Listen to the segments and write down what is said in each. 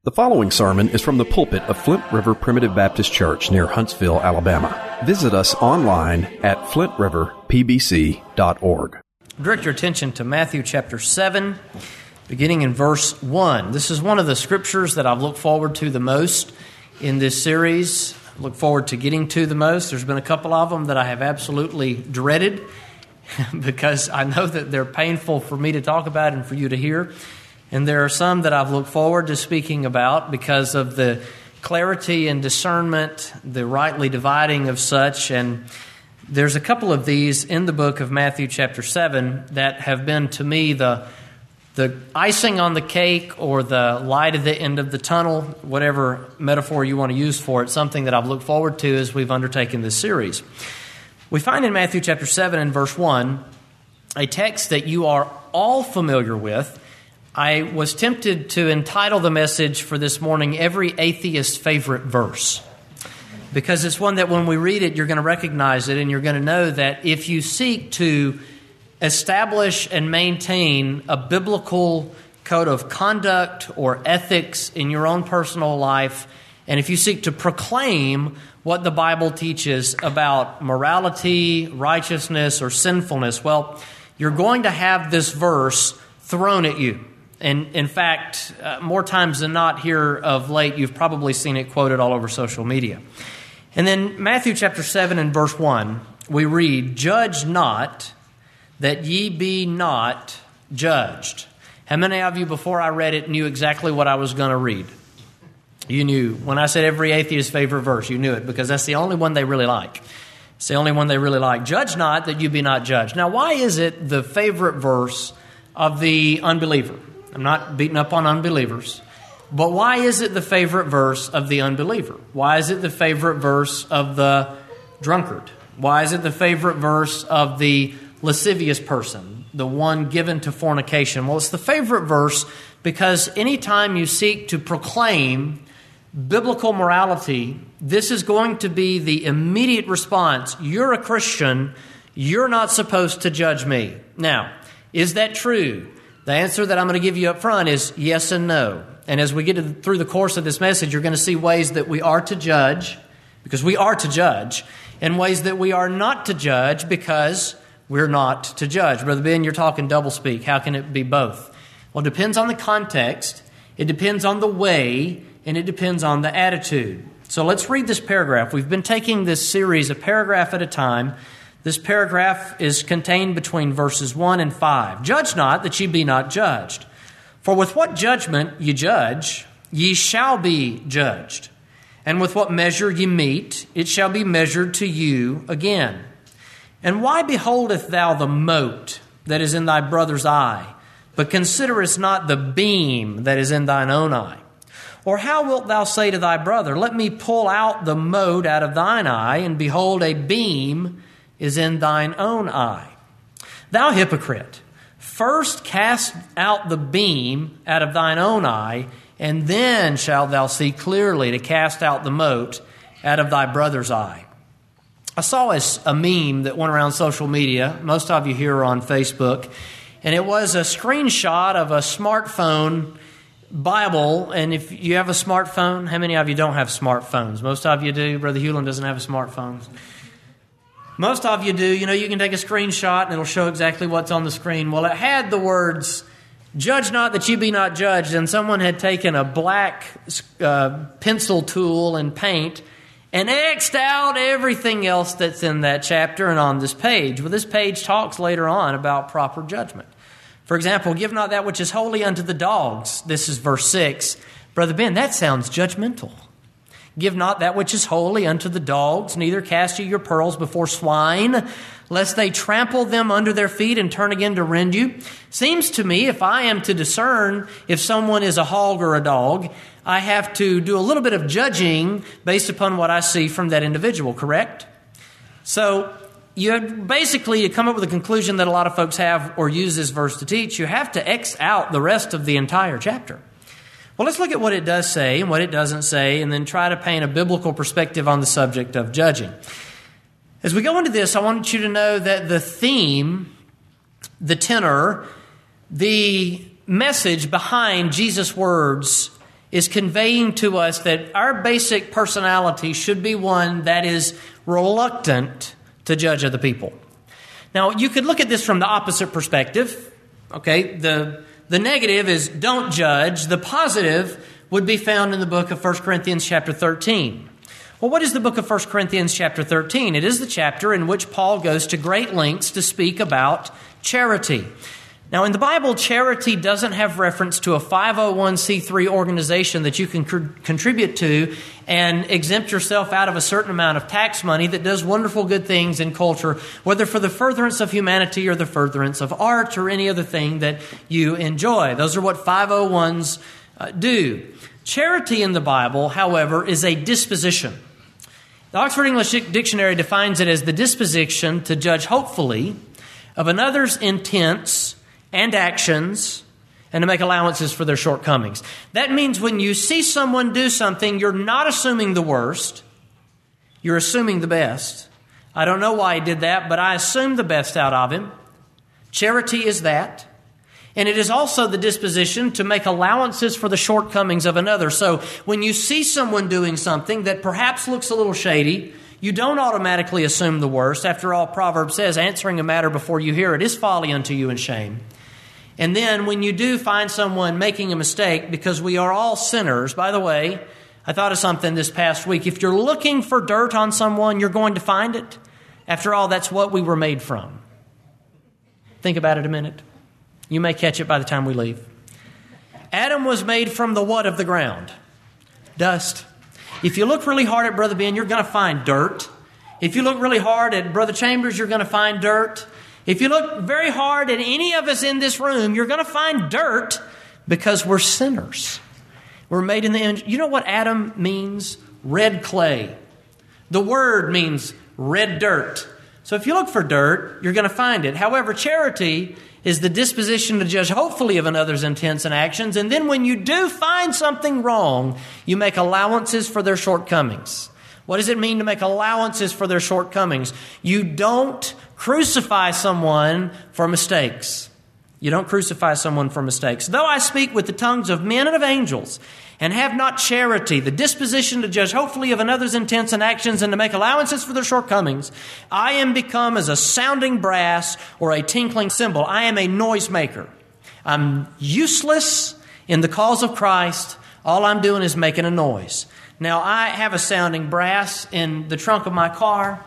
The following sermon is from the pulpit of Flint River Primitive Baptist Church near Huntsville, Alabama. Visit us online at flintriverpbc.org. Direct your attention to Matthew chapter 7, beginning in verse 1. This is one of the scriptures that I've looked forward to the most in this series. I look forward to getting to the most. There's been a couple of them that I have absolutely dreaded because I know that they're painful for me to talk about and for you to hear. And there are some that I've looked forward to speaking about because of the clarity and discernment, the rightly dividing of such. And there's a couple of these in the book of Matthew chapter 7 that have been to me the icing on the cake or the light at the end of the tunnel, whatever metaphor you want to use for it, something that I've looked forward to as we've undertaken this series. We find in Matthew chapter 7 and verse 1 a text that you are all familiar with. I was tempted to entitle the message for this morning, Every Atheist's Favorite Verse, because it's one that when we read it, you're going to recognize it, and you're going to know that if you seek to establish and maintain a biblical code of conduct or ethics in your own personal life, and if you seek to proclaim what the Bible teaches about morality, righteousness, or sinfulness, well, you're going to have this verse thrown at you. And in fact, more times than not here of late, you've probably seen it quoted all over social media. And then Matthew chapter 7 and verse 1, we read, "Judge not, that ye be not judged." How many of you, before I read it, knew exactly what I was going to read? You knew. When I said every atheist's favorite verse, you knew it, because that's the only one they really like. It's the only one they really like. Judge not, that you be not judged. Now, why is it the favorite verse of the unbeliever? I'm not beating up on unbelievers. But why is it the favorite verse of the unbeliever? Why is it the favorite verse of the drunkard? Why is it the favorite verse of the lascivious person, the one given to fornication? Well, it's the favorite verse because anytime you seek to proclaim biblical morality, this is going to be the immediate response. You're a Christian. You're not supposed to judge me. Now, is that true? The answer that I'm going to give you up front is yes and no. And as we get through the course of this message, you're going to see ways that we are to judge, because we are to judge, and ways that we are not to judge because we're not to judge. Brother Ben, you're talking doublespeak. How can it be both? Well, it depends on the context, it depends on the way, and it depends on the attitude. So let's read this paragraph. We've been taking this series a paragraph at a time. This paragraph is contained between verses 1 and 5. "Judge not, that ye be not judged. For with what judgment ye judge, ye shall be judged. And with what measure ye mete, it shall be measured to you again. And why beholdest thou the mote that is in thy brother's eye, but considerest not the beam that is in thine own eye? Or how wilt thou say to thy brother, Let me pull out the mote out of thine eye, and behold, a beam is in thine own eye? Thou hypocrite, first cast out the beam out of thine own eye, and then shalt thou see clearly to cast out the mote out of thy brother's eye." I saw a meme that went around social media. Most of you here are on Facebook. And it was a screenshot of a smartphone Bible. And if you have a smartphone, how many of you don't have smartphones? Most of you do. Brother Hewlin doesn't have a smartphone. Most of you do. You know, you can take a screenshot and it'll show exactly what's on the screen. Well, it had the words, "Judge not, that you be not judged." And someone had taken a black pencil tool and paint and X'd out everything else that's in that chapter and on this page. Well, this page talks later on about proper judgment. For example, "Give not that which is holy unto the dogs." This is verse 6. Brother Ben, that sounds judgmental. "Give not that which is holy unto the dogs, neither cast ye your pearls before swine, lest they trample them under their feet and turn again to rend you." Seems to me, if I am to discern if someone is a hog or a dog, I have to do a little bit of judging based upon what I see from that individual, correct? So you have basically to come up with a conclusion that a lot of folks have or use this verse to teach. You have to X out the rest of the entire chapter. Well, let's look at what it does say and what it doesn't say, and then try to paint a biblical perspective on the subject of judging. As we go into this, I want you to know that the theme, the tenor, the message behind Jesus' words is conveying to us that our basic personality should be one that is reluctant to judge other people. Now, you could look at this from the opposite perspective. Okay, the negative is don't judge. The positive would be found in the book of 1 Corinthians chapter 13. Well, what is the book of 1 Corinthians chapter 13? It is the chapter in which Paul goes to great lengths to speak about charity. Now, in the Bible, charity doesn't have reference to a 501c3 organization that you can contribute to and exempt yourself out of a certain amount of tax money that does wonderful good things in culture, whether for the furtherance of humanity or the furtherance of art or any other thing that you enjoy. Those are what 501s do. Charity in the Bible, however, is a disposition. The Oxford English Dictionary defines it as the disposition to judge hopefully of another's intents and actions, and to make allowances for their shortcomings. That means when you see someone do something, you're not assuming the worst, you're assuming the best. I don't know why he did that, but I assume the best out of him. Charity is that. And it is also the disposition to make allowances for the shortcomings of another. So when you see someone doing something that perhaps looks a little shady, you don't automatically assume the worst. After all, Proverbs says, answering a matter before you hear it is folly unto you and shame. And then when you do find someone making a mistake, because we are all sinners, by the way, I thought of something this past week. If you're looking for dirt on someone, you're going to find it. After all, that's what we were made from. Think about it a minute. You may catch it by the time we leave. Adam was made from the what of the ground? Dust. If you look really hard at Brother Ben, you're going to find dirt. If you look really hard at Brother Chambers, you're going to find dirt. If you look very hard at any of us in this room, you're going to find dirt because we're sinners. We're made in the image. You know what Adam means? Red clay. The word means red dirt. So if you look for dirt, you're going to find it. However, charity is the disposition to judge hopefully of another's intents and actions. And then when you do find something wrong, you make allowances for their shortcomings. What does it mean to make allowances for their shortcomings? You don't crucify someone for mistakes. You don't crucify someone for mistakes. Though I speak with the tongues of men and of angels, and have not charity, the disposition to judge hopefully of another's intents and actions and to make allowances for their shortcomings, I am become as a sounding brass or a tinkling cymbal. I am a noisemaker. I'm useless in the cause of Christ. All I'm doing is making a noise. Now, I have a sounding brass in the trunk of my car.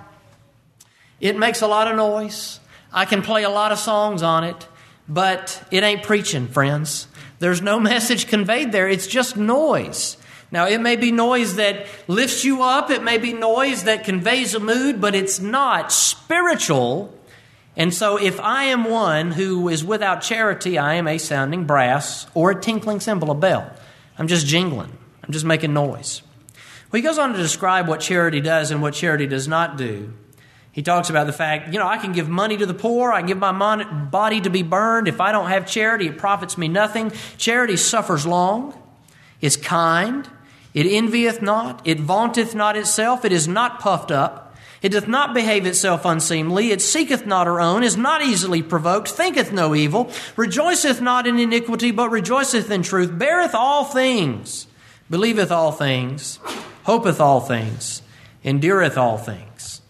It makes a lot of noise. I can play a lot of songs on it, but it ain't preaching, friends. There's no message conveyed there. It's just noise. Now, it may be noise that lifts you up. It may be noise that conveys a mood, but it's not spiritual. And so if I am one who is without charity, I am a sounding brass or a tinkling cymbal, a bell. I'm just jingling. I'm just making noise. Well, he goes on to describe what charity does and what charity does not do. He talks about the fact, I can give money to the poor. I can give my body to be burned. If I don't have charity, it profits me nothing. Charity suffers long, is kind, it envieth not, it vaunteth not itself, it is not puffed up, it doth not behave itself unseemly, it seeketh not her own, is not easily provoked, thinketh no evil, rejoiceth not in iniquity, but rejoiceth in truth, beareth all things, believeth all things, hopeth all things, endureth all things.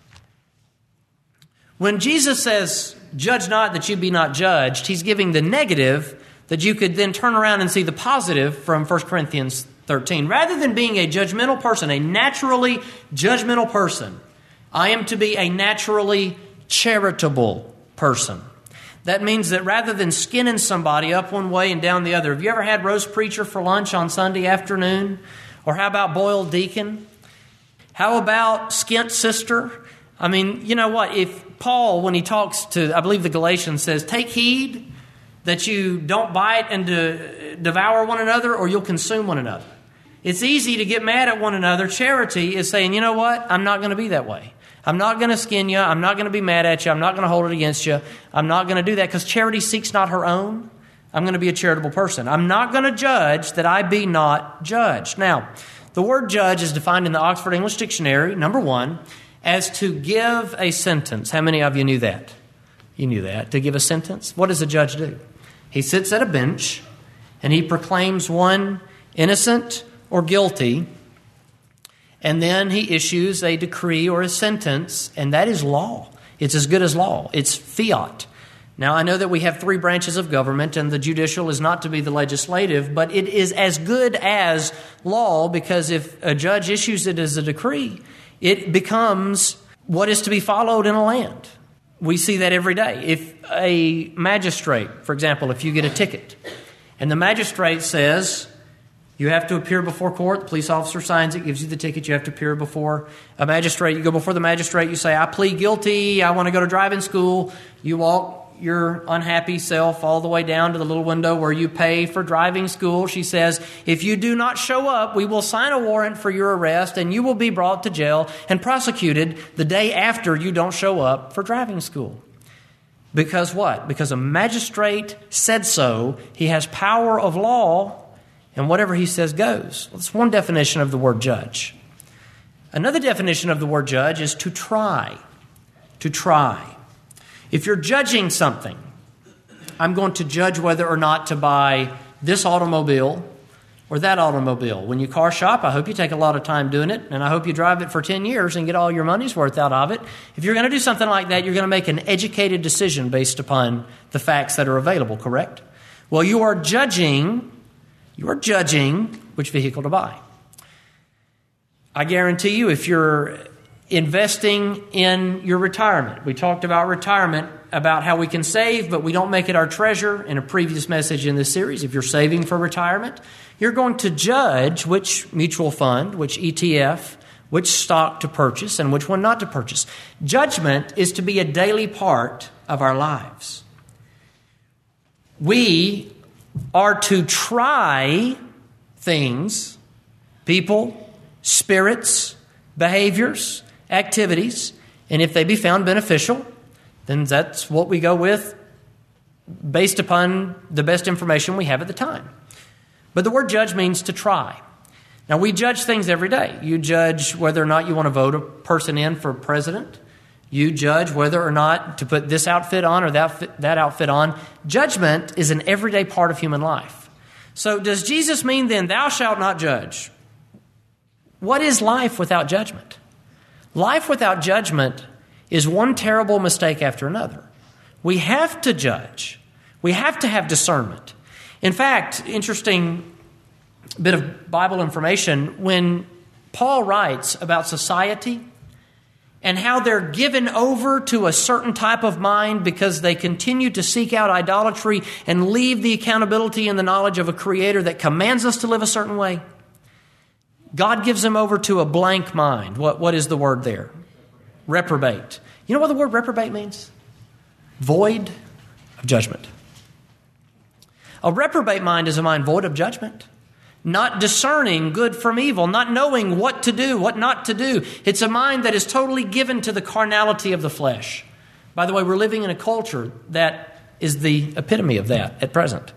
When Jesus says, judge not that you be not judged, he's giving the negative that you could then turn around and see the positive from 1 Corinthians 13. Rather than being a judgmental person, a naturally judgmental person, I am to be a naturally charitable person. That means that rather than skinning somebody up one way and down the other, have you ever had roast preacher for lunch on Sunday afternoon? Or how about boiled deacon? How about skint sister? I mean, you know what? If Paul, when he talks to, I believe the Galatians, says, take heed that you don't bite and devour one another or you'll consume one another. It's easy to get mad at one another. Charity is saying, you know what? I'm not going to be that way. I'm not going to skin you. I'm not going to be mad at you. I'm not going to hold it against you. I'm not going to do that because charity seeks not her own. I'm going to be a charitable person. I'm not going to judge that I be not judged. Now, the word judge is defined in the Oxford English Dictionary, number 1, as to give a sentence. How many of you knew that? You knew that. To give a sentence. What does a judge do? He sits at a bench and he proclaims one innocent or guilty, and then he issues a decree or a sentence, and that is law. It's as good as law. It's fiat. Now, I know that we have three branches of government, and the judicial is not to be the legislative, but it is as good as law, because if a judge issues it as a decree, it becomes what is to be followed in a land. We see that every day. If a magistrate, for example, if you get a ticket, and the magistrate says, you have to appear before court. The police officer signs it, gives you the ticket. You have to appear before a magistrate. You go before the magistrate. You say, I plead guilty. I want to go to driving school. You walk your unhappy self all the way down to the little window where you pay for driving school. She says, if you do not show up, we will sign a warrant for your arrest and you will be brought to jail and prosecuted the day after you don't show up for driving school. Because what? Because a magistrate said so. He has power of law. And whatever he says goes. Well, that's one definition of the word judge. Another definition of the word judge is to try. To try. If you're judging something, I'm going to judge whether or not to buy this automobile or that automobile. When you car shop, I hope you take a lot of time doing it, and I hope you drive it for 10 years and get all your money's worth out of it. If you're going to do something like that, you're going to make an educated decision based upon the facts that are available, correct? Well, you are judging which vehicle to buy. I guarantee you, if you're investing in your retirement, we talked about retirement, about how we can save, but we don't make it our treasure in a previous message in this series. If you're saving for retirement, you're going to judge which mutual fund, which ETF, which stock to purchase, and which one not to purchase. Judgment is to be a daily part of our lives. We are to try things, people, spirits, behaviors, activities, and if they be found beneficial, then that's what we go with based upon the best information we have at the time. But the word judge means to try. Now, we judge things every day. You judge whether or not you want to vote a person in for president. You judge whether or not to put this outfit on or that outfit on. Judgment is an everyday part of human life. So does Jesus mean then, thou shalt not judge? What is life without judgment? Life without judgment is one terrible mistake after another. We have to judge. We have to have discernment. In fact, interesting bit of Bible information, when Paul writes about society and how they're given over to a certain type of mind because they continue to seek out idolatry and leave the accountability and the knowledge of a Creator that commands us to live a certain way, God gives them over to a blank mind. What is the word there? Reprobate. You know what the word reprobate means? Void of judgment. A reprobate mind is a mind void of judgment. Not discerning good from evil, not knowing what to do, what not to do. It's a mind that is totally given to the carnality of the flesh. By the way, we're living in a culture that is the epitome of that at present.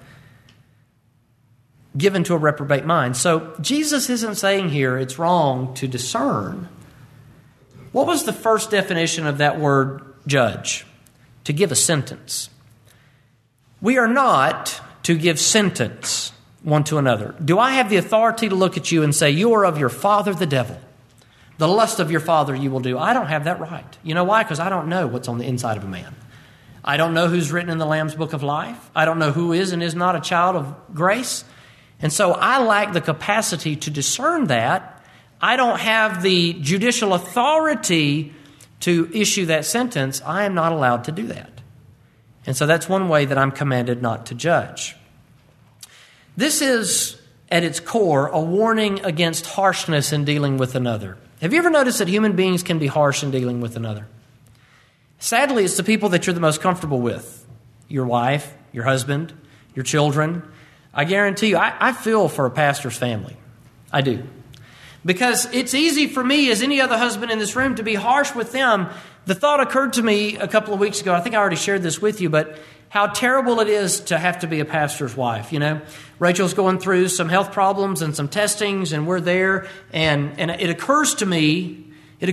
Given to a reprobate mind. So Jesus isn't saying here it's wrong to discern. What was the first definition of that word judge? To give a sentence. We are not to give sentence one to another. Do I have the authority to look at you and say, you are of your father the devil? The lust of your father you will do. I don't have that right. You know why? Because I don't know what's on the inside of a man. I don't know who's written in the Lamb's Book of Life. I don't know who is and is not a child of grace. And so I lack the capacity to discern that. I don't have the judicial authority to issue that sentence. I am not allowed to do that. And so that's one way that I'm commanded not to judge. This is, at its core, a warning against harshness in dealing with another. Have you ever noticed that human beings can be harsh in dealing with another? Sadly, it's the people that you're the most comfortable with. Your wife, your husband, your children. I guarantee you, I feel for a pastor's family. I do. Because it's easy for me, as any other husband in this room, to be harsh with them. The thought occurred to me a couple of weeks ago. I think I already shared this with you, but how terrible it is to have to be a pastor's wife. You know, Rachel's going through some health problems and some testings, and we're there. And it occurs to me,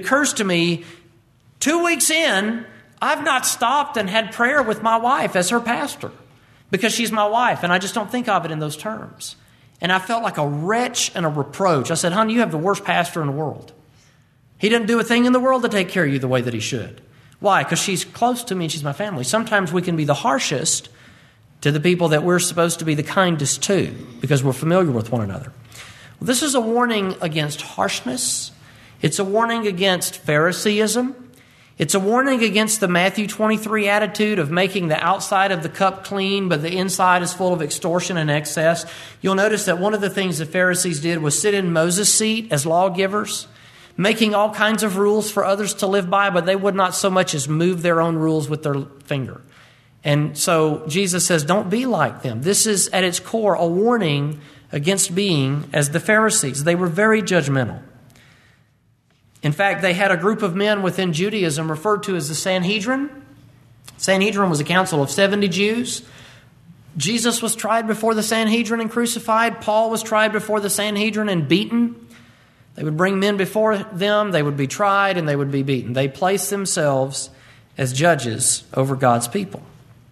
2 weeks in, I've not stopped and had prayer with my wife as her pastor because she's my wife, and I just don't think of it in those terms. And I felt like a wretch and a reproach. I said, honey, you have the worst pastor in the world. He doesn't do a thing in the world to take care of you the way that he should. Why? Because she's close to me and she's my family. Sometimes we can be the harshest to the people that we're supposed to be the kindest to because we're familiar with one another. Well, this is a warning against harshness. It's a warning against Phariseeism. It's a warning against the Matthew 23 attitude of making the outside of the cup clean, but the inside is full of extortion and excess. You'll notice that one of the things the Pharisees did was sit in Moses' seat as lawgivers, making all kinds of rules for others to live by, but they would not so much as move their own rules with their finger. And so Jesus says, don't be like them. This is at its core a warning against being as the Pharisees. They were very judgmental. In fact, they had a group of men within Judaism referred to as the Sanhedrin. Sanhedrin was a council of 70 Jews. Jesus was tried before the Sanhedrin and crucified. Paul was tried before the Sanhedrin and beaten. They would bring men before them, they would be tried, and they would be beaten. They placed themselves as judges over God's people.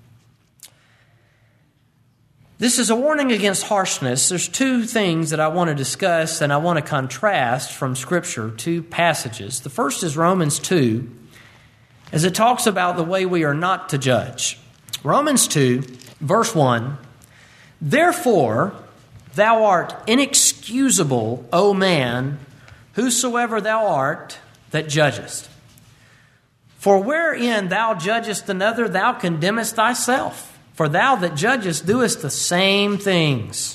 This is a warning against harshness. There's two things that I want to discuss and I want to contrast from Scripture, two passages. The first is Romans 2, as it talks about the way we are not to judge. Romans 2, verse 1, therefore thou art inexcusable, O man, whosoever thou art that judgest. For wherein thou judgest another, thou condemnest thyself. For thou that judgest doest the same things.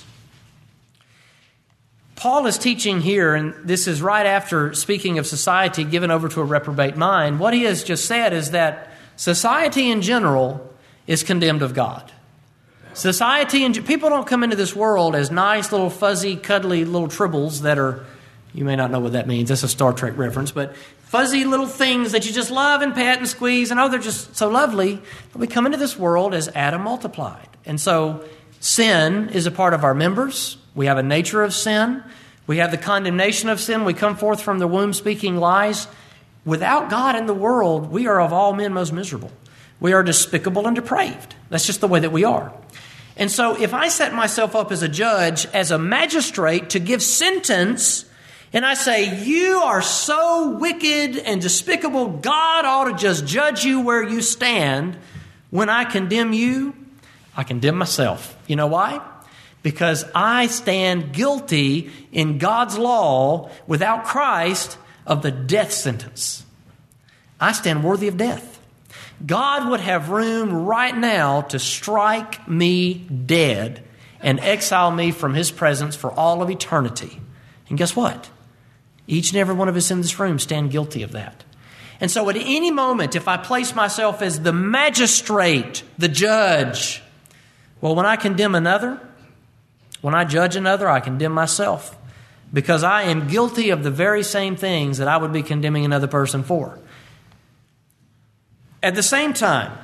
Paul is teaching here, and this is right after speaking of society given over to a reprobate mind. What he has just said is that society in general is condemned of God. Society and people don't come into this world as nice little fuzzy, cuddly little tribbles that are, you may not know what that means. That's a Star Trek reference, but fuzzy little things that you just love and pet and squeeze, and they're just so lovely. But we come into this world as Adam multiplied. And so sin is a part of our members. We have a nature of sin. We have the condemnation of sin. We come forth from the womb speaking lies. Without God in the world, we are of all men most miserable. We are despicable and depraved. That's just the way that we are. And so if I set myself up as a judge, as a magistrate to give sentence, and I say, you are so wicked and despicable, God ought to just judge you where you stand. When I condemn you, I condemn myself. You know why? Because I stand guilty in God's law without Christ of the death sentence. I stand worthy of death. God would have room right now to strike me dead and exile me from His presence for all of eternity. And guess what? Each and every one of us in this room stand guilty of that. And so at any moment, if I place myself as the magistrate, the judge, well, when I condemn another, when I judge another, I condemn myself because I am guilty of the very same things that I would be condemning another person for. At the same time,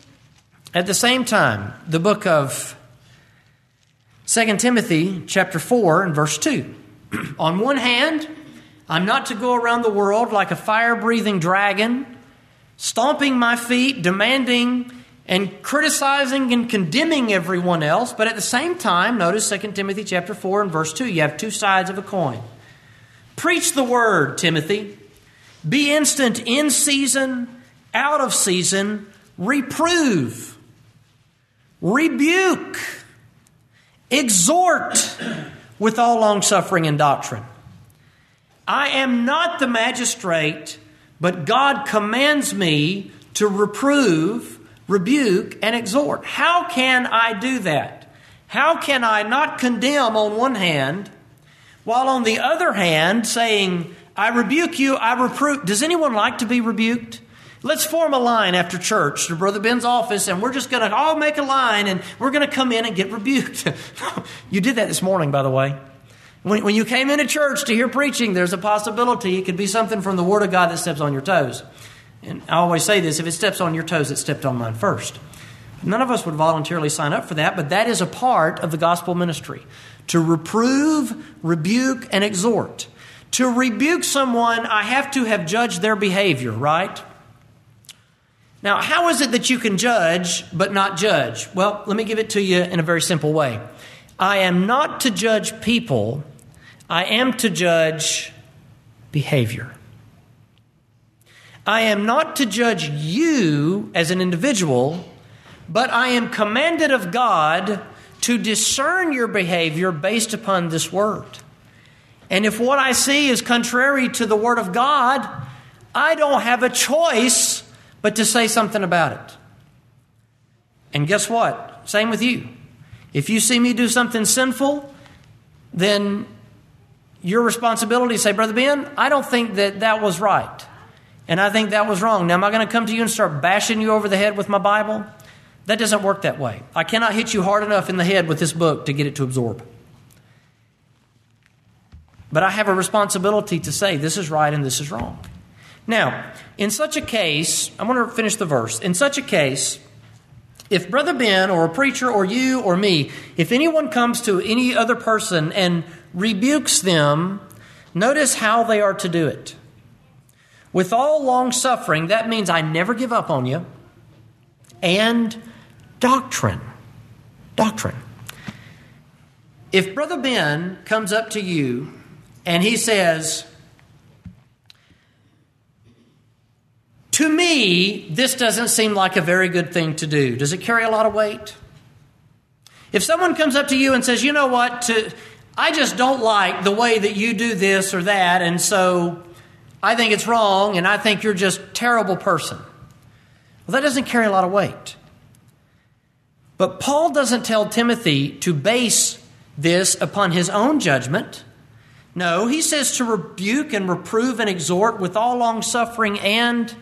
the book of 2 Timothy chapter 4 and verse 2. On one hand, I'm not to go around the world like a fire-breathing dragon, stomping my feet, demanding and criticizing and condemning everyone else. But at the same time, notice 2 Timothy chapter 4 and verse 2, you have two sides of a coin. Preach the word, Timothy. Be instant in season, out of season, reprove, rebuke, exhort with all longsuffering and doctrine. I am not the magistrate, but God commands me to reprove, rebuke, and exhort. How can I do that? How can I not condemn on one hand, while on the other hand saying, I rebuke you, I reprove? Does anyone like to be rebuked? Let's form a line after church to Brother Ben's office, and we're just going to all make a line, and we're going to come in and get rebuked. You did that this morning, by the way. When you came into church to hear preaching, there's a possibility it could be something from the Word of God that steps on your toes. And I always say this, if it steps on your toes, it stepped on mine first. None of us would voluntarily sign up for that, but that is a part of the gospel ministry. To reprove, rebuke, and exhort. To rebuke someone, I have to have judged their behavior, right? Now, how is it that you can judge but not judge? Well, let me give it to you in a very simple way. I am not to judge people. I am to judge behavior. I am not to judge you as an individual, but I am commanded of God to discern your behavior based upon this word. And if what I see is contrary to the word of God, I don't have a choice but to say something about it. And guess what? Same with you. If you see me do something sinful, then your responsibility is to say, Brother Ben, I don't think that was right. And I think that was wrong. Now, am I going to come to you and start bashing you over the head with my Bible? That doesn't work that way. I cannot hit you hard enough in the head with this book to get it to absorb. But I have a responsibility to say this is right and this is wrong. Now, in such a case, I want to finish the verse. In such a case, if Brother Ben or a preacher or you or me, if anyone comes to any other person and rebukes them, notice how they are to do it. With all long suffering, that means I never give up on you, and doctrine. Doctrine. If Brother Ben comes up to you and he says, to me, this doesn't seem like a very good thing to do. Does it carry a lot of weight? If someone comes up to you and says, you know what, I just don't like the way that you do this or that, and so I think it's wrong, and I think you're just a terrible person. Well, that doesn't carry a lot of weight. But Paul doesn't tell Timothy to base this upon his own judgment. No, he says to rebuke and reprove and exhort with all long suffering and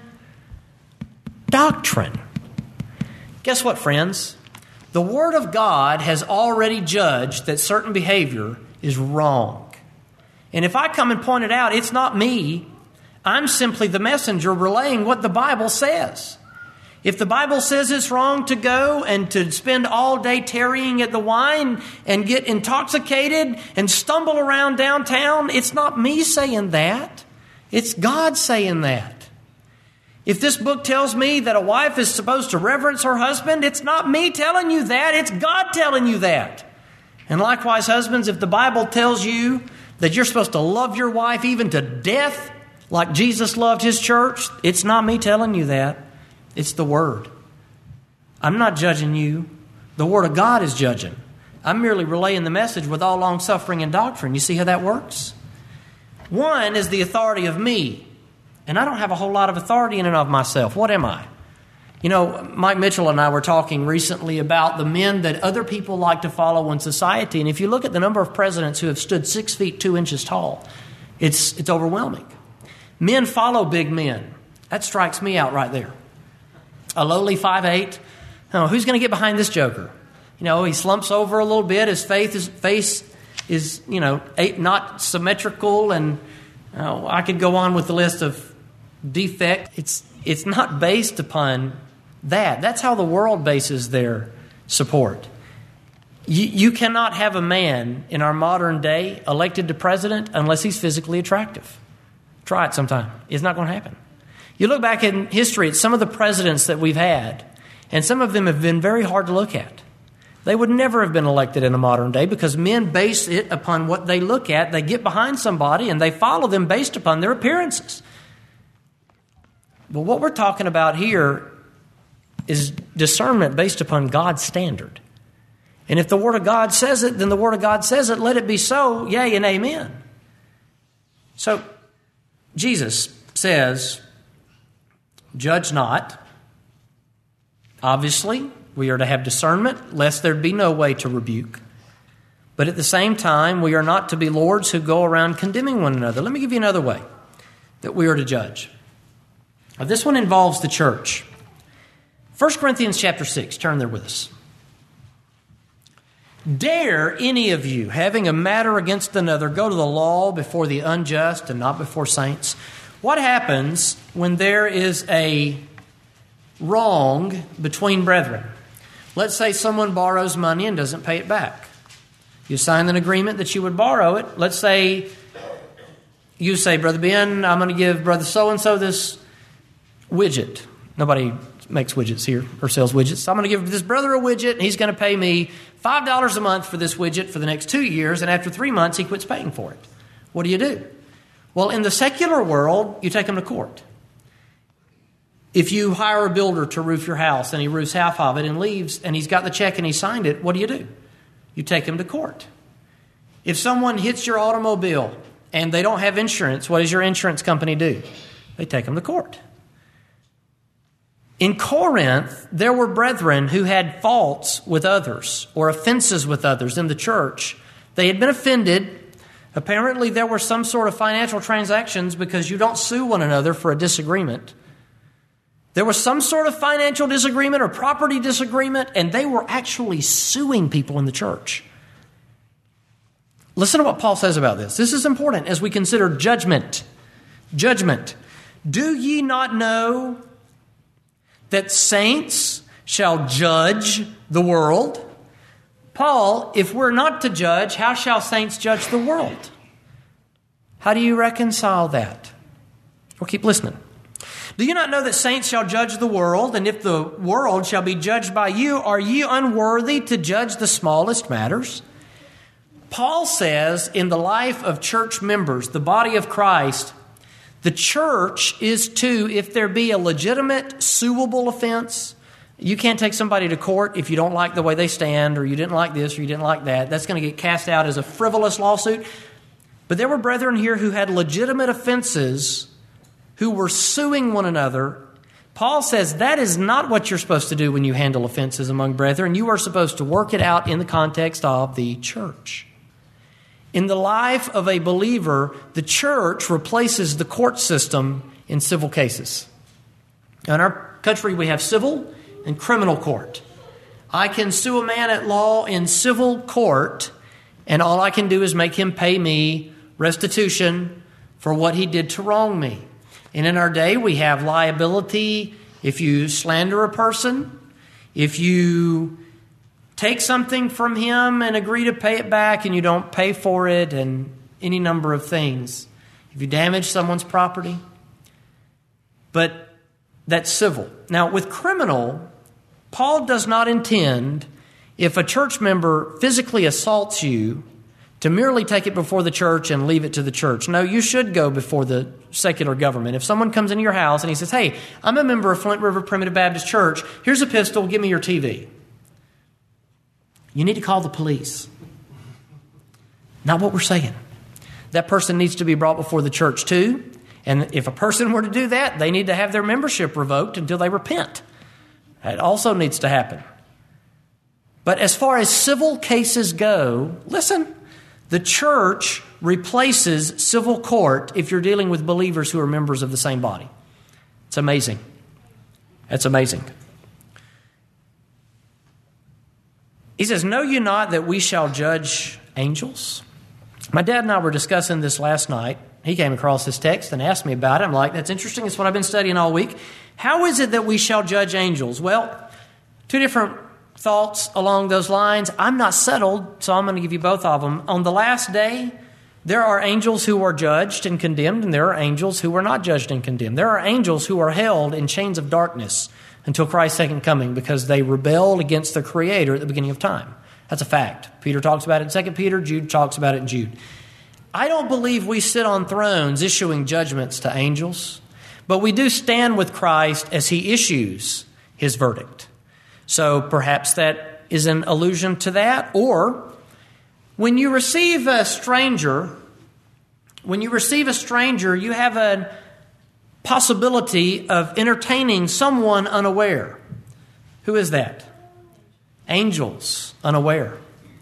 doctrine. Guess what, friends? The Word of God has already judged that certain behavior is wrong. And if I come and point it out, it's not me. I'm simply the messenger relaying what the Bible says. If the Bible says it's wrong to go and to spend all day tarrying at the wine and get intoxicated and stumble around downtown, it's not me saying that. It's God saying that. If this book tells me that a wife is supposed to reverence her husband, it's not me telling you that. It's God telling you that. And likewise, husbands, if the Bible tells you that you're supposed to love your wife even to death, like Jesus loved his church, it's not me telling you that. It's the Word. I'm not judging you. The Word of God is judging. I'm merely relaying the message with all long suffering and doctrine. You see how that works? One is the authority of me. And I don't have a whole lot of authority in and of myself. What am I? You know, Mike Mitchell and I were talking recently about the men that other people like to follow in society. And if you look at the number of presidents who have stood 6 feet 2 inches tall, it's overwhelming. Men follow big men. That strikes me out right there. A lowly 5'8". Oh, who's going to get behind this joker? You know, he slumps over a little bit. His face is not symmetrical. And I could go on with the list of defects. It's not based upon that. That's how the world bases their support. You cannot have a man in our modern day elected to president unless he's physically attractive. Try it sometime. It's not going to happen. You look back in history at some of the presidents that we've had, and some of them have been very hard to look at. They would never have been elected in a modern day because men base it upon what they look at. They get behind somebody and they follow them based upon their appearances. But what we're talking about here is discernment based upon God's standard. And if the Word of God says it, then the Word of God says it. Let it be so, yea and amen. So Jesus says, judge not. Obviously, we are to have discernment, lest there be no way to rebuke. But at the same time, we are not to be lords who go around condemning one another. Let me give you another way that we are to judge. Now, this one involves the church. 1 Corinthians chapter 6, turn there with us. Dare any of you, having a matter against another, go to the law before the unjust and not before saints? What happens when there is a wrong between brethren? Let's say someone borrows money and doesn't pay it back. You sign an agreement that you would borrow it. Let's say you say, Brother Ben, I'm going to give Brother so-and-so this widget. Nobody makes widgets here or sells widgets. So I'm going to give this brother a widget, and he's going to pay me $5 a month for this widget for the next 2 years, and after 3 months, he quits paying for it. What do? Well, in the secular world, you take him to court. If you hire a builder to roof your house, and he roofs half of it and leaves, and he's got the check and he signed it, what do? You take him to court. If someone hits your automobile and they don't have insurance, what does your insurance company do? They take them to court. In Corinth, there were brethren who had faults with others or offenses with others in the church. They had been offended. Apparently, there were some sort of financial transactions because you don't sue one another for a disagreement. There was some sort of financial disagreement or property disagreement, and they were actually suing people in the church. Listen to what Paul says about this. This is important as we consider judgment. Judgment. Do ye not know that saints shall judge the world? Paul, if we're not to judge, how shall saints judge the world? How do you reconcile that? Well, keep listening. Do you not know that saints shall judge the world? And if the world shall be judged by you, are ye unworthy to judge the smallest matters? Paul says in the life of church members, the body of Christ, the church is to, if there be a legitimate, suable offense, you can't take somebody to court if you don't like the way they stand, or you didn't like this, or you didn't like that. That's going to get cast out as a frivolous lawsuit. But there were brethren here who had legitimate offenses, who were suing one another. Paul says that is not what you're supposed to do when you handle offenses among brethren. You are supposed to work it out in the context of the church. In the life of a believer, the church replaces the court system in civil cases. In our country, we have civil and criminal court. I can sue a man at law in civil court, and all I can do is make him pay me restitution for what he did to wrong me. And in our day, we have liability if you slander a person, if you take something from him and agree to pay it back and you don't pay for it, and any number of things. If you damage someone's property. But that's civil. Now, with criminal, Paul does not intend, if a church member physically assaults you, to merely take it before the church and leave it to the church. No, you should go before the secular government. If someone comes into your house and he says, hey, I'm a member of Flint River Primitive Baptist Church. Here's a pistol. Give me your TV. You need to call the police. Not what we're saying. That person needs to be brought before the church too. And if a person were to do that, they need to have their membership revoked until they repent. That also needs to happen. But as far as civil cases go, listen, the church replaces civil court if you're dealing with believers who are members of the same body. It's amazing. It's amazing. He says, know you not that we shall judge angels? My dad and I were discussing this last night. He came across this text and asked me about it. I'm like, that's interesting. It's what I've been studying all week. How is it that we shall judge angels? Well, two different thoughts along those lines. I'm not settled, so I'm going to give you both of them. On the last day, there are angels who are judged and condemned, and there are angels who are not judged and condemned. There are angels who are held in chains of darkness until Christ's second coming because they rebelled against the Creator at the beginning of time. That's a fact. Peter talks about it in 2 Peter. Jude talks about it in Jude. I don't believe we sit on thrones issuing judgments to angels, but we do stand with Christ as he issues his verdict. So perhaps that is an allusion to that. Or when you receive a stranger, you have a possibility of entertaining someone unaware. Who is that? Angels unaware.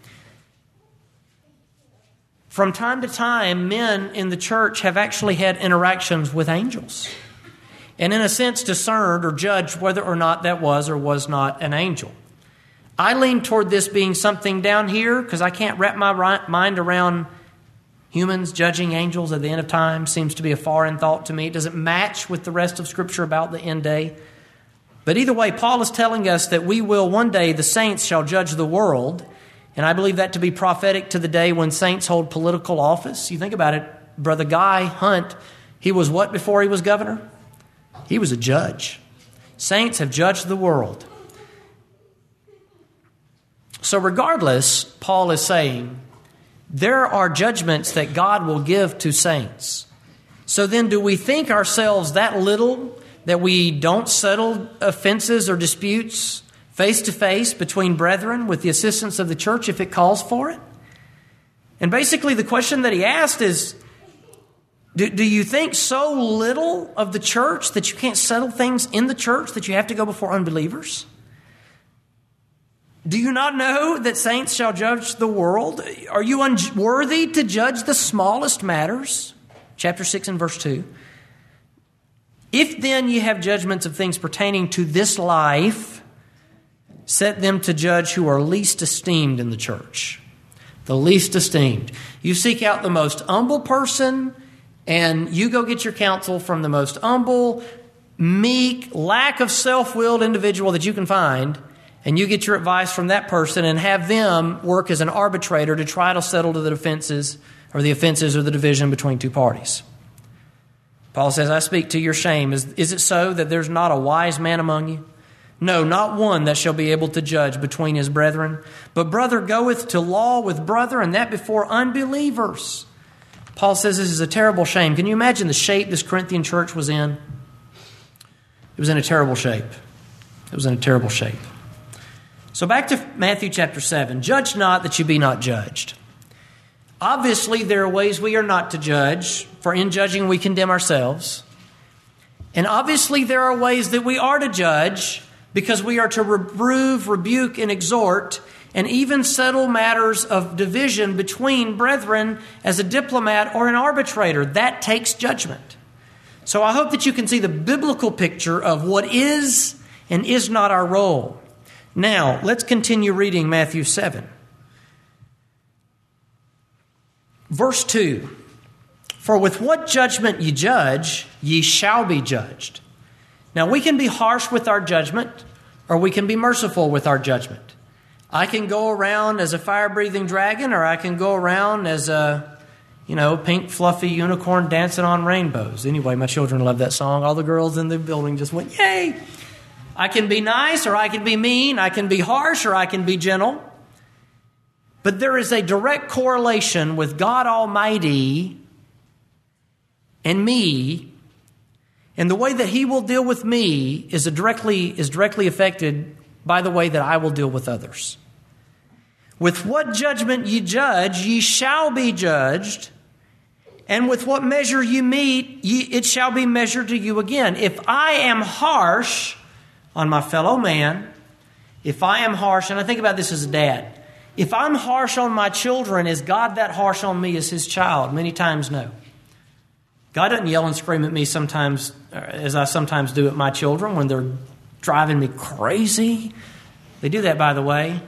From time to time, men in the church have actually had interactions with angels, and in a sense discerned or judged whether or not that was or was not an angel. I lean toward this being something down here because I can't wrap my mind around humans judging angels at the end of time. Seems to be a foreign thought to me. It doesn't match with the rest of Scripture about the end day. But either way, Paul is telling us that we will one day, the saints shall judge the world. And I believe that to be prophetic to the day when saints hold political office. You think about it, Brother Guy Hunt, he was what before he was governor? He was a judge. Saints have judged the world. So regardless, Paul is saying, there are judgments that God will give to saints. So then do we think ourselves that little that we don't settle offenses or disputes face to face between brethren with the assistance of the church if it calls for it? And basically the question that he asked is, do you think so little of the church that you can't settle things in the church, that you have to go before unbelievers? Do you not know that saints shall judge the world? Are you unworthy to judge the smallest matters? Chapter 6 and verse 2. If then ye have judgments of things pertaining to this life, set them to judge who are least esteemed in the church. The least esteemed. You seek out the most humble person, and you go get your counsel from the most humble, meek, lack of self-willed individual that you can find, and you get your advice from that person and have them work as an arbitrator to try to settle to the offenses or the division between two parties. Paul says, I speak to your shame. Is it so that there's not a wise man among you? No, not one that shall be able to judge between his brethren. But brother goeth to law with brother, and that before unbelievers. Paul says this is a terrible shame. Can you imagine the shape this Corinthian church was in? It was in a terrible shape. It was in a terrible shape. So back to Matthew chapter 7. Judge not that you be not judged. Obviously, there are ways we are not to judge, for in judging we condemn ourselves. And obviously, there are ways that we are to judge, because we are to reprove, rebuke, and exhort, and even settle matters of division between brethren as a diplomat or an arbitrator. That takes judgment. So I hope that you can see the biblical picture of what is and is not our role. Now, let's continue reading Matthew 7. Verse 2, for with what judgment ye judge, ye shall be judged. Now, we can be harsh with our judgment, or we can be merciful with our judgment. I can go around as a fire-breathing dragon, or I can go around as a, pink, fluffy unicorn dancing on rainbows. Anyway, my children love that song. All the girls in the building just went, yay! I can be nice, or I can be mean. I can be harsh, or I can be gentle. But there is a direct correlation with God Almighty and me, and the way that He will deal with me is directly affected by the way that I will deal with others. With what judgment ye judge, ye shall be judged, and with what measure you meet, it shall be measured to you again. If I am harsh on my fellow man, if I am harsh, and I think about this as a dad, if I'm harsh on my children, is God that harsh on me as His child? Many times, no. God doesn't yell and scream at me sometimes, as I sometimes do at my children when they're driving me crazy. They do that, by the way.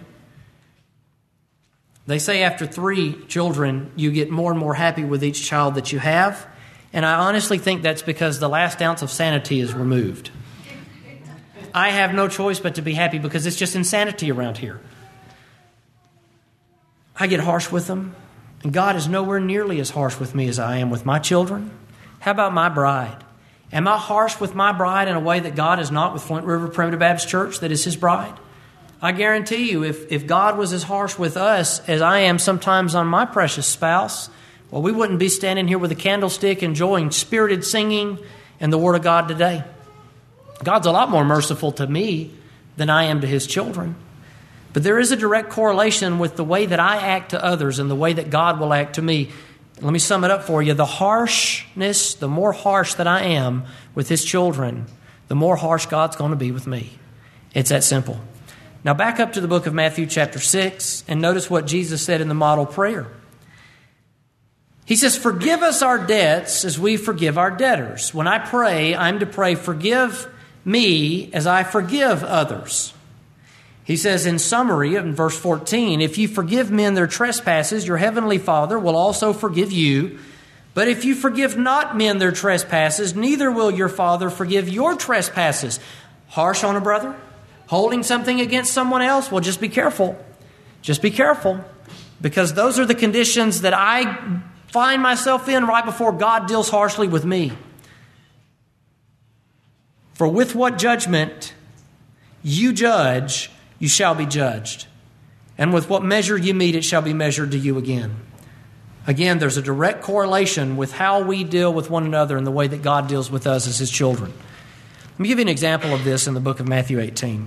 They say after 3 children, you get more and more happy with each child that you have. And I honestly think that's because the last ounce of sanity is removed. I have no choice but to be happy because it's just insanity around here. I get harsh with them, and God is nowhere nearly as harsh with me as I am with my children. How about my bride? Am I harsh with my bride in a way that God is not with Flint River Primitive Baptist Church, that is His bride? I guarantee you, if God was as harsh with us as I am sometimes on my precious spouse, well, we wouldn't be standing here with a candlestick enjoying spirited singing and the Word of God today. God's a lot more merciful to me than I am to His children. But there is a direct correlation with the way that I act to others and the way that God will act to me. Let me sum it up for you. The harshness, the more harsh that I am with His children, the more harsh God's going to be with me. It's that simple. Now back up to the book of Matthew chapter 6 and notice what Jesus said in the model prayer. He says, forgive us our debts as we forgive our debtors. When I pray, I'm to pray, forgive me as I forgive others. He says in summary in verse 14, if you forgive men their trespasses, your heavenly Father will also forgive you. But if you forgive not men their trespasses, neither will your Father forgive your trespasses. Harsh on a brother? Holding something against someone else? Well, just be careful. Just be careful. Because those are the conditions that I find myself in right before God deals harshly with me. For with what judgment you judge, you shall be judged. And with what measure you meet, it shall be measured to you again. Again, there's a direct correlation with how we deal with one another and the way that God deals with us as His children. Let me give you an example of this in the book of Matthew 18.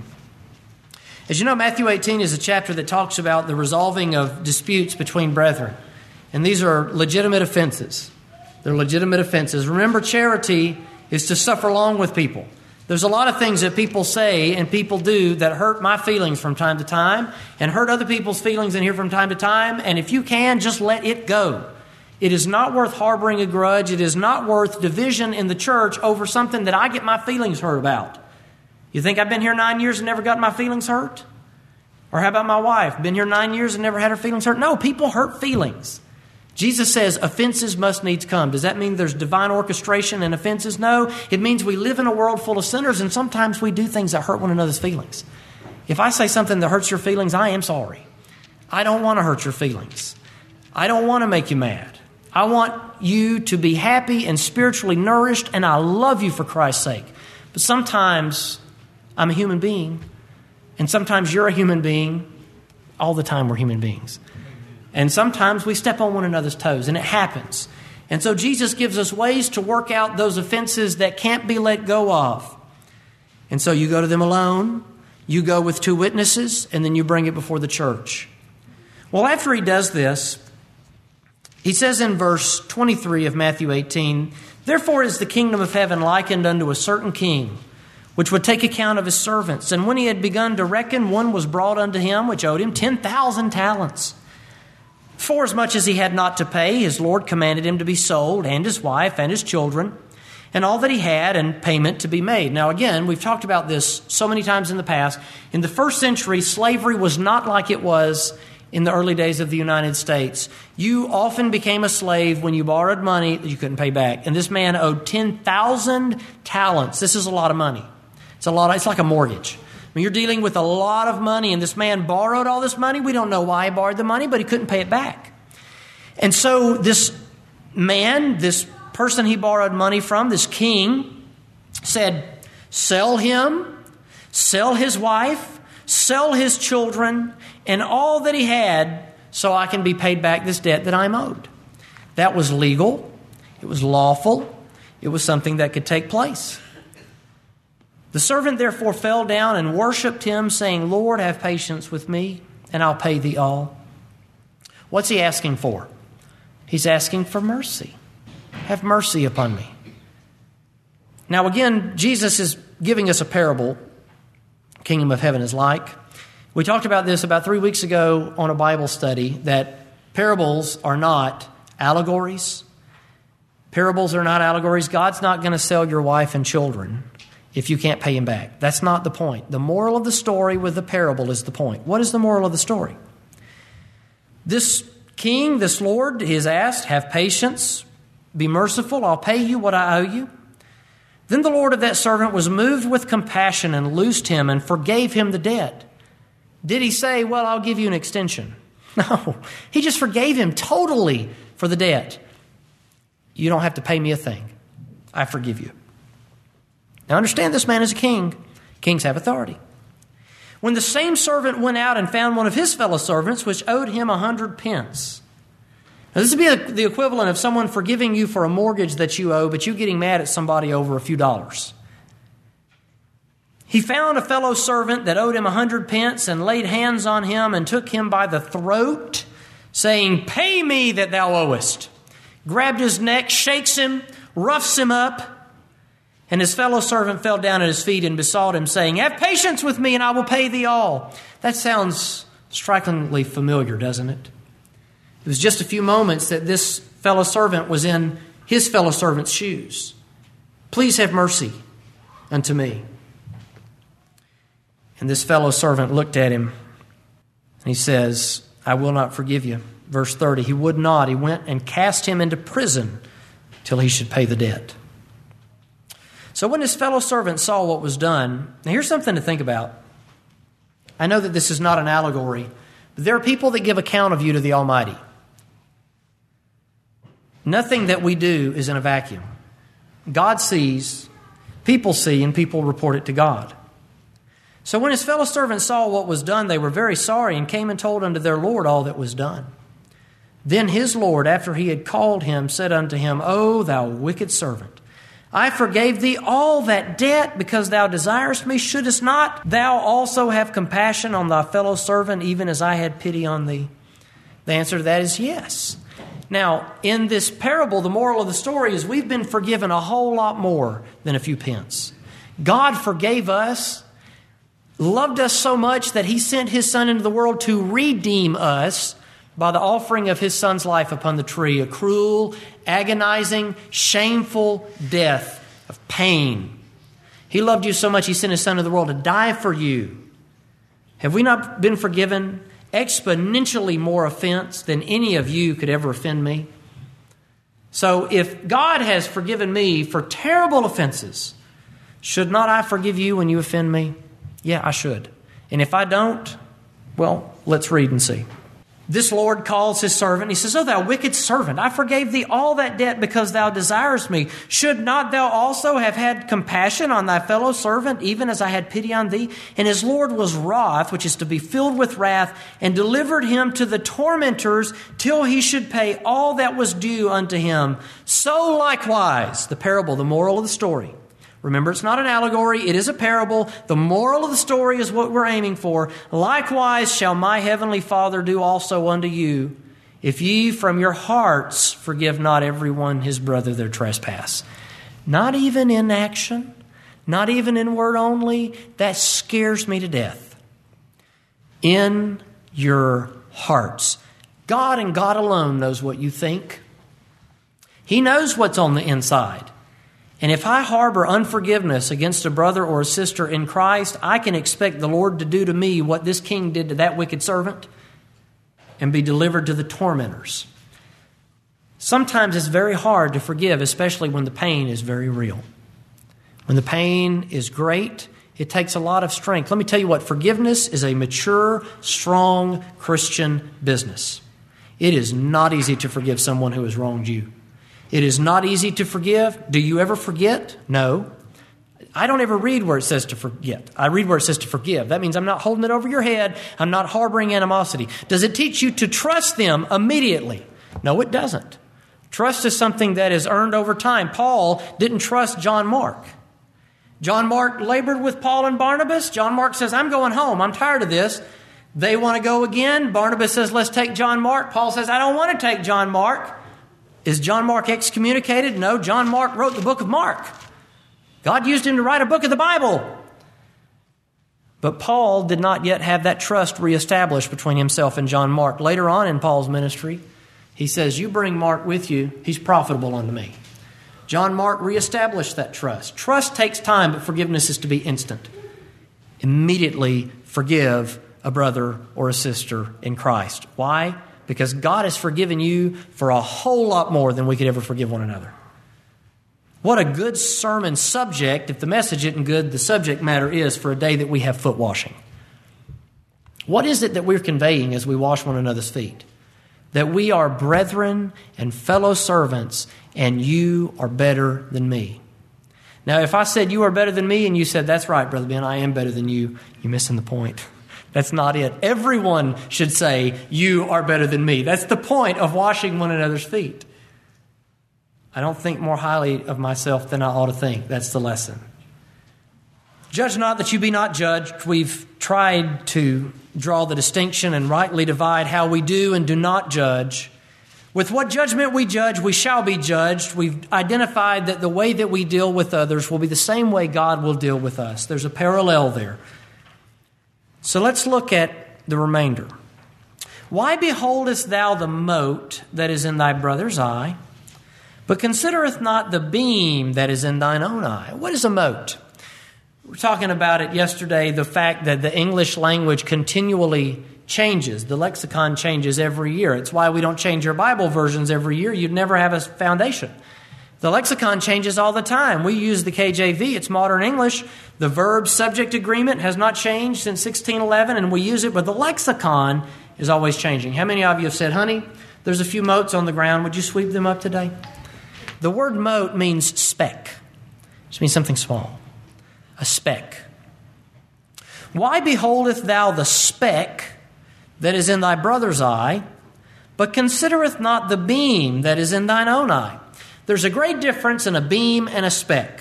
As you know, Matthew 18 is a chapter that talks about the resolving of disputes between brethren. And these are legitimate offenses. They're legitimate offenses. Remember, charity is to suffer long with people. There's a lot of things that people say and people do that hurt my feelings from time to time and hurt other people's feelings in here from time to time. And if you can, just let it go. It is not worth harboring a grudge. It is not worth division in the church over something that I get my feelings hurt about. You think I've been here 9 years and never got my feelings hurt? Or how about my wife? Been here 9 years and never had her feelings hurt? No, people hurt feelings. Jesus says offenses must needs come. Does that mean there's divine orchestration in offenses? No. It means we live in a world full of sinners, and sometimes we do things that hurt one another's feelings. If I say something that hurts your feelings, I am sorry. I don't want to hurt your feelings. I don't want to make you mad. I want you to be happy and spiritually nourished, and I love you for Christ's sake. But sometimes I'm a human being, and sometimes you're a human being. All the time we're human beings. And sometimes we step on one another's toes, and it happens. And so Jesus gives us ways to work out those offenses that can't be let go of. And so you go to them alone, you go with 2 witnesses, and then you bring it before the church. Well, after he does this, he says in verse 23 of Matthew 18, "Therefore is the kingdom of heaven likened unto a certain king, which would take account of his servants. And when he had begun to reckon, one was brought unto him, which owed him 10,000 talents. Forasmuch as he had not to pay, his Lord commanded him to be sold, and his wife, and his children, and all that he had, and payment to be made." Now again, we've talked about this so many times in the past. In the first century, slavery was not like it was in the early days of the United States. You often became a slave when you borrowed money that you couldn't pay back. And this man owed 10,000 talents. This is a lot of money. It's like a mortgage. I mean, you're dealing with a lot of money, and this man borrowed all this money. We don't know why he borrowed the money, but he couldn't pay it back. And so this man, this person he borrowed money from, this king, said, "Sell him, sell his wife, sell his children, and all that he had, so I can be paid back this debt that I'm owed." That was legal. It was lawful. It was something that could take place. The servant therefore fell down and worshipped him, saying, "Lord, have patience with me, and I'll pay thee all." What's he asking for? He's asking for mercy. Have mercy upon me. Now again, Jesus is giving us a parable. Kingdom of heaven is like. We talked about this about 3 weeks ago on a Bible study, that parables are not allegories. Parables are not allegories. God's not going to sell your wife and children if you can't pay him back. That's not the point. The moral of the story with the parable is the point. What is the moral of the story? This king, this Lord, is asked, "Have patience, be merciful, I'll pay you what I owe you." Then the Lord of that servant was moved with compassion and loosed him and forgave him the debt. Did he say, "Well, I'll give you an extension"? No, he just forgave him totally for the debt. "You don't have to pay me a thing. I forgive you." Now understand, this man is a king. Kings have authority. When the same servant went out and found one of his fellow servants, which owed him 100 pence. Now this would be the equivalent of someone forgiving you for a mortgage that you owe, but you getting mad at somebody over a few dollars. He found a fellow servant that owed him 100 pence and laid hands on him and took him by the throat, saying, "Pay me that thou owest." Grabbed his neck, shakes him, roughs him up. And his fellow servant fell down at his feet and besought him, saying, "Have patience with me, and I will pay thee all." That sounds strikingly familiar, doesn't it? It was just a few moments that this fellow servant was in his fellow servant's shoes. "Please have mercy unto me." And this fellow servant looked at him, and he says, "I will not forgive you." Verse 30, he would not. He went and cast him into prison till he should pay the debt. So when his fellow servant saw what was done, now here's something to think about. I know that this is not an allegory, but there are people that give account of you to the Almighty. Nothing that we do is in a vacuum. God sees. people see and people report it to God. So when his fellow servants saw what was done, they were very sorry and came and told unto their Lord all that was done. Then his Lord, after he had called him, said unto him, O thou wicked servant, I forgave thee all that debt because thou desirest me. Shouldest not thou also have compassion on thy fellow servant, even as I had pity on thee? The answer to that is yes. Now, in this parable, the moral of the story is we've been forgiven a whole lot more than a few pence. God forgave us, loved us so much that he sent his Son into the world to redeem us by the offering of his Son's life upon the tree, a cruel, agonizing, shameful death of pain. He loved you so much he sent his Son into the world to die for you. Have we not been forgiven exponentially more offense than any of you could ever offend me? So if God has forgiven me for terrible offenses, should not I forgive you when you offend me? Yeah, I should. And if I don't, well, let's read and see. This Lord calls his servant. He says, O thou wicked servant, I forgave thee all that debt because thou desirest me. Should not thou also have had compassion on thy fellow servant, even as I had pity on thee? And his Lord was wroth, which is to be filled with wrath, and delivered him to the tormentors till he should pay all that was due unto him. So likewise, the parable, the moral of the story. Remember, it's not an allegory, it is a parable. The moral of the story is what we're aiming for. Likewise shall my heavenly Father do also unto you, if ye from your hearts forgive not every one his brother their trespass. Not even in action, not even in word only. That scares me to death. In your hearts. God and God alone knows what you think. He knows what's on the inside. And if I harbor unforgiveness against a brother or a sister in Christ, I can expect the Lord to do to me what this king did to that wicked servant and be delivered to the tormentors. Sometimes it's very hard to forgive, especially when the pain is very real. When the pain is great, it takes a lot of strength. Let me tell you what, forgiveness is a mature, strong Christian business. It is not easy to forgive someone who has wronged you. It is not easy to forgive. Do you ever forget? No. I don't ever read where it says to forget. I read where it says to forgive. That means I'm not holding it over your head. I'm not harboring animosity. Does it teach you to trust them immediately? No, it doesn't. Trust is something that is earned over time. Paul didn't trust John Mark. John Mark labored with Paul and Barnabas. John Mark says, I'm going home. I'm tired of this. They want to go again. Barnabas says, let's take John Mark. Paul says, I don't want to take John Mark. Is John Mark excommunicated? No, John Mark wrote the book of Mark. God used him to write a book of the Bible. But Paul did not yet have that trust reestablished between himself and John Mark. Later on in Paul's ministry, he says, you bring Mark with you, he's profitable unto me. John Mark reestablished that trust. Trust takes time, but forgiveness is to be instant. Immediately forgive a brother or a sister in Christ. Why? Because God has forgiven you for a whole lot more than we could ever forgive one another. What a good sermon subject. If the message isn't good, the subject matter is for a day that we have foot washing. What is it that we're conveying as we wash one another's feet? That we are brethren and fellow servants, and you are better than me. Now, if I said you are better than me, and you said, that's right, Brother Ben, I am better than you, you're missing the point. That's not it. Everyone should say, you are better than me. That's the point of washing one another's feet. I don't think more highly of myself than I ought to think. That's the lesson. Judge not that you be not judged. We've tried to draw the distinction and rightly divide how we do and do not judge. With what judgment we judge, we shall be judged. We've identified that the way that we deal with others will be the same way God will deal with us. There's a parallel there. So let's look at the remainder. Why beholdest thou the mote that is in thy brother's eye, but considereth not the beam that is in thine own eye? What is a mote? We were talking about it yesterday, the fact that the English language continually changes. The lexicon changes every year. It's why we don't change our Bible versions every year. You'd never have a foundation. The lexicon changes all the time. We use the KJV. It's modern English. The verb-subject agreement has not changed since 1611, and we use it, but the lexicon is always changing. How many of you have said, honey, there's a few motes on the ground. Would you sweep them up today? The word mote means speck. Which means something small. A speck. Why beholdest thou the speck that is in thy brother's eye, but considereth not the beam that is in thine own eye? There's a great difference in a beam and a speck.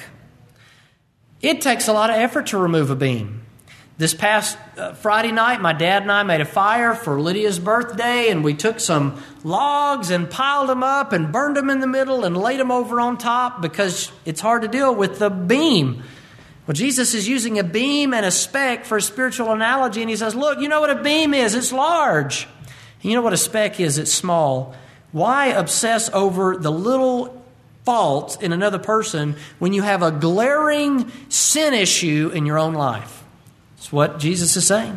It takes a lot of effort to remove a beam. This past Friday night, my dad and I made a fire for Lydia's birthday, and we took some logs and piled them up and burned them in the middle and laid them over on top because it's hard to deal with the beam. Well, Jesus is using a beam and a speck for a spiritual analogy, and he says, look, you know what a beam is? It's large. And you know what a speck is? It's small. Why obsess over the little faults in another person when you have a glaring sin issue in your own life? That's what Jesus is saying.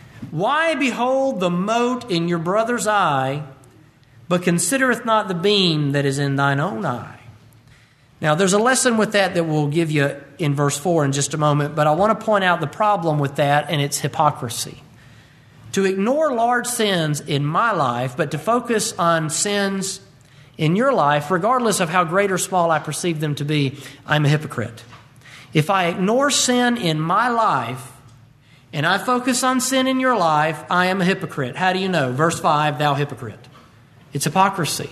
Why behold the mote in your brother's eye, but considereth not the beam that is in thine own eye? Now, there's a lesson with that we'll give you in verse 4 in just a moment, but I want to point out the problem with that, and it's hypocrisy. To ignore large sins in my life, but to focus on sins in your life, regardless of how great or small I perceive them to be, I'm a hypocrite. If I ignore sin in my life, and I focus on sin in your life, I am a hypocrite. How do you know? Verse 5, thou hypocrite. It's hypocrisy.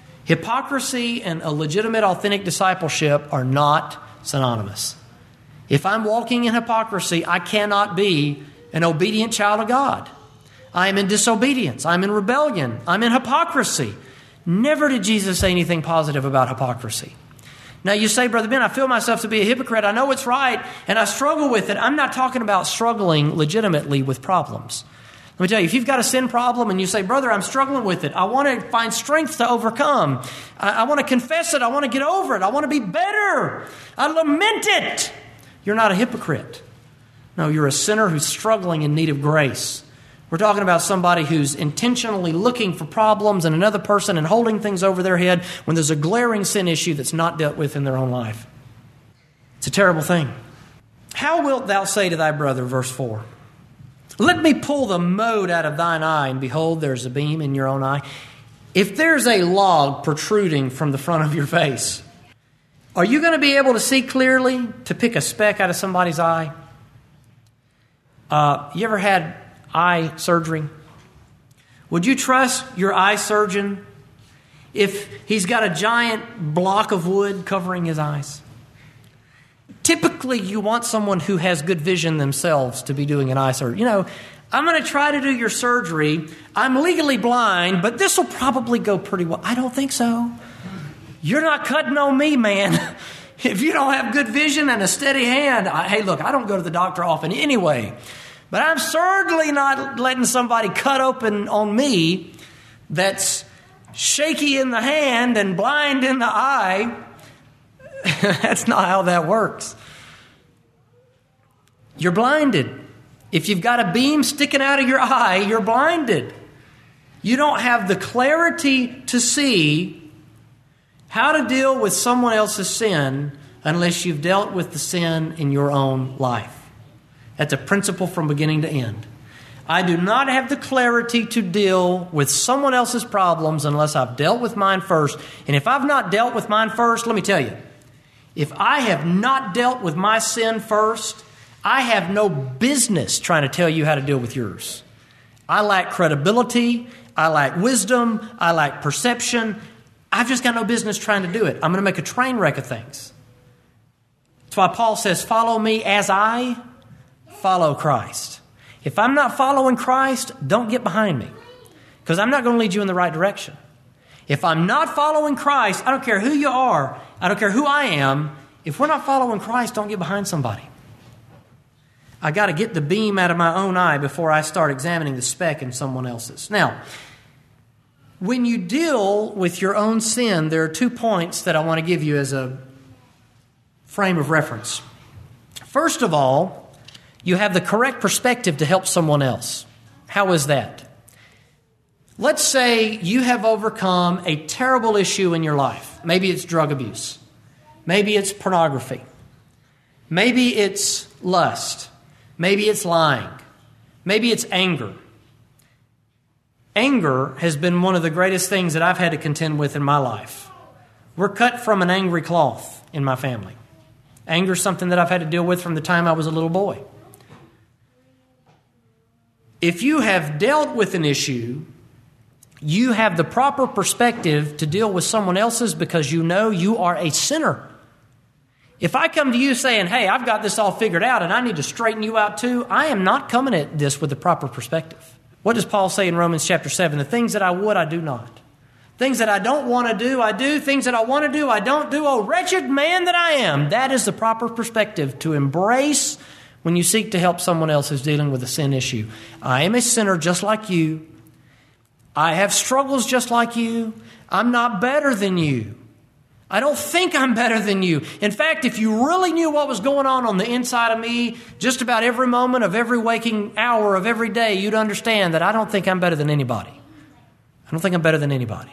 Hypocrisy and a legitimate, authentic discipleship are not synonymous. If I'm walking in hypocrisy, I cannot be an obedient child of God. I am in disobedience. I'm in rebellion. I'm in hypocrisy. Never did Jesus say anything positive about hypocrisy. Now you say, Brother Ben, I feel myself to be a hypocrite. I know it's right, and I struggle with it. I'm not talking about struggling legitimately with problems. Let me tell you, if you've got a sin problem and you say, brother, I'm struggling with it. I want to find strength to overcome. I want to confess it. I want to get over it. I want to be better. I lament it. You're not a hypocrite. No, you're a sinner who's struggling in need of grace. We're talking about somebody who's intentionally looking for problems in another person and holding things over their head when there's a glaring sin issue that's not dealt with in their own life. It's a terrible thing. How wilt thou say to thy brother, verse 4, let me pull the mote out of thine eye, and behold, there's a beam in your own eye. If there's a log protruding from the front of your face, are you going to be able to see clearly to pick a speck out of somebody's eye? You ever had eye surgery? Would you trust your eye surgeon if he's got a giant block of wood covering his eyes? Typically, you want someone who has good vision themselves to be doing an eye surgery. You know, I'm going to try to do your surgery. I'm legally blind, but this will probably go pretty well. I don't think so. You're not cutting on me, man. If you don't have good vision and a steady hand, hey, look, I don't go to the doctor often anyway. But I'm certainly not letting somebody cut open on me that's shaky in the hand and blind in the eye. That's not how that works. You're blinded. If you've got a beam sticking out of your eye, you're blinded. You don't have the clarity to see how to deal with someone else's sin unless you've dealt with the sin in your own life. That's a principle from beginning to end. I do not have the clarity to deal with someone else's problems unless I've dealt with mine first. And if I've not dealt with mine first, let me tell you, if I have not dealt with my sin first, I have no business trying to tell you how to deal with yours. I lack credibility. I lack wisdom. I lack perception. I've just got no business trying to do it. I'm going to make a train wreck of things. That's why Paul says, follow me as I follow Christ. If I'm not following Christ, don't get behind me, because I'm not going to lead you in the right direction. If I'm not following Christ, I don't care who you are, I don't care who I am, if we're not following Christ, don't get behind somebody. I got to get the beam out of my own eye before I start examining the speck in someone else's. Now, when you deal with your own sin, there are 2 points that I want to give you as a frame of reference. First of all, you have the correct perspective to help someone else. How is that? Let's say you have overcome a terrible issue in your life. Maybe it's drug abuse. Maybe it's pornography. Maybe it's lust. Maybe it's lying. Maybe it's anger. Anger has been one of the greatest things that I've had to contend with in my life. We're cut from an angry cloth in my family. Anger is something that I've had to deal with from the time I was a little boy. If you have dealt with an issue, you have the proper perspective to deal with someone else's because you know you are a sinner. If I come to you saying, hey, I've got this all figured out and I need to straighten you out too, I am not coming at this with the proper perspective. What does Paul say in Romans chapter 7? The things that I would, I do not. Things that I don't want to do, I do. Things that I want to do, I don't do. Oh, wretched man that I am. That is the proper perspective to embrace when you seek to help someone else who's dealing with a sin issue. I am a sinner just like you. I have struggles just like you. I'm not better than you. I don't think I'm better than you. In fact, if you really knew what was going on the inside of me, just about every moment of every waking hour of every day, you'd understand that I don't think I'm better than anybody. I don't think I'm better than anybody.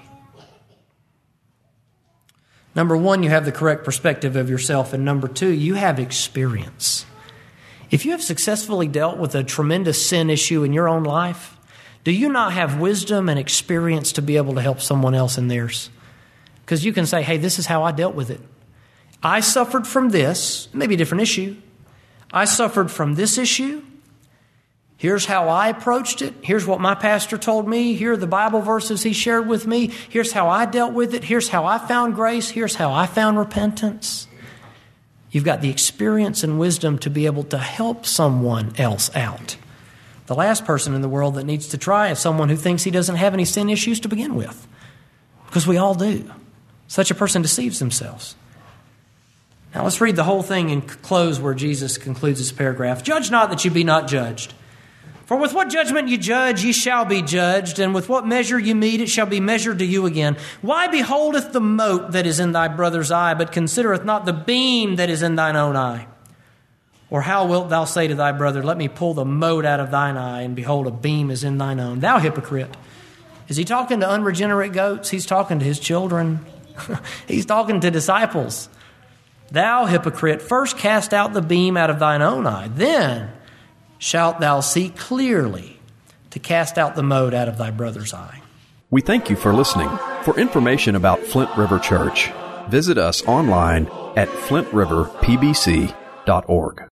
Number one, you have the correct perspective of yourself. And number two, you have experience. If you have successfully dealt with a tremendous sin issue in your own life, do you not have wisdom and experience to be able to help someone else in theirs? Because you can say, hey, this is how I dealt with it. I suffered from this, maybe a different issue. I suffered from this issue. Here's how I approached it. Here's what my pastor told me. Here are the Bible verses he shared with me. Here's how I dealt with it. Here's how I found grace. Here's how I found repentance. You've got the experience and wisdom to be able to help someone else out. The last person in the world that needs to try is someone who thinks he doesn't have any sin issues to begin with. Because we all do. Such a person deceives themselves. Now let's read the whole thing and close where Jesus concludes this paragraph. Judge not that you be not judged. For with what judgment you judge, ye shall be judged, and with what measure you mete, it shall be measured to you again. Why beholdeth the mote that is in thy brother's eye, but considereth not the beam that is in thine own eye? Or how wilt thou say to thy brother, let me pull the mote out of thine eye, and behold, a beam is in thine own? Thou hypocrite. Is he talking to unregenerate goats? He's talking to his children. He's talking to disciples. Thou hypocrite, first cast out the beam out of thine own eye, then shalt thou see clearly to cast out the mote out of thy brother's eye. We thank you for listening. For information about Flint River Church, visit us online at flintriverpbc.org.